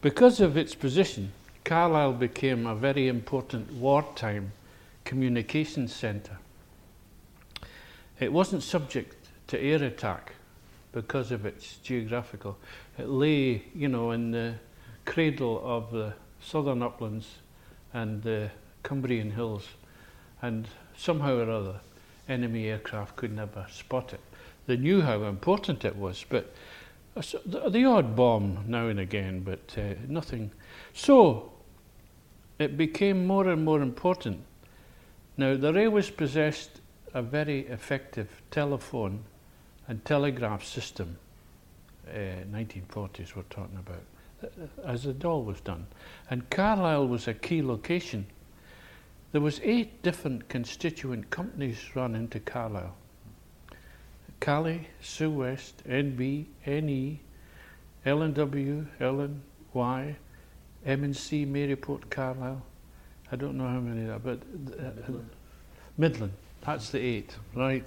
Because of its position, Carlisle became a very important wartime communications centre. It wasn't subject to air attack because of its geographical. It lay, in the cradle of the southern uplands and the Cumbrian hills, and somehow or other enemy aircraft could never spot it. They knew how important it was, but the odd bomb now and again, but nothing. So it became more and more important. Now, the railways possessed a very effective telephone and telegraph system, 1940s we're talking about, as it all was done. And Carlisle was a key location. There was 8 different constituent companies run into Carlisle. Cali, Sue West, NB, NE, L&W, LNY, M&C, Maryport, Carlisle. I don't know how many there are, but Midland, that's the 8, right?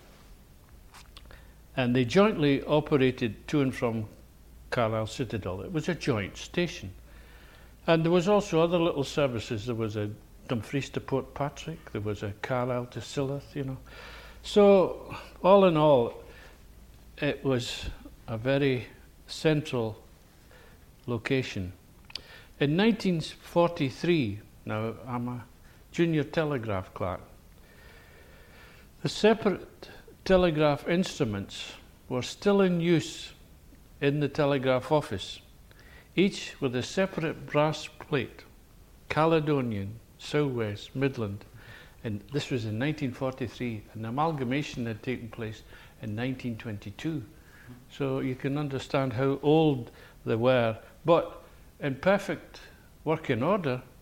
And they jointly operated to and from Carlisle Citadel. It was a joint station. And there was also other little services. There was a Dumfries to Port Patrick, there was a Carlisle to Silloth, So, all in all, it was a very central location. In 1943, now I'm a junior telegraph clerk, the separate telegraph instruments were still in use in the telegraph office, each with a separate brass plate, Caledonian, Southwest, Midland, and this was in 1943. An amalgamation had taken place in 1922. So you can understand how old they were, but in perfect working order